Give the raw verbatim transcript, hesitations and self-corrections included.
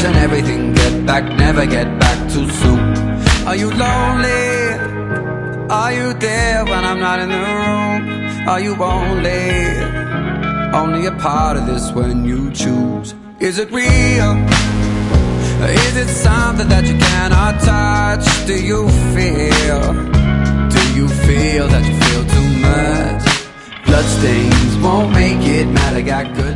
and everything. Get back, never get back too soon. Are you lonely? Are you there when I'm not in the room? Are you only, only a part of this when you choose? Is it real? Is it something that you cannot touch? Do you feel, do you feel that you feel too much? Bloodstains won't make it matter, got good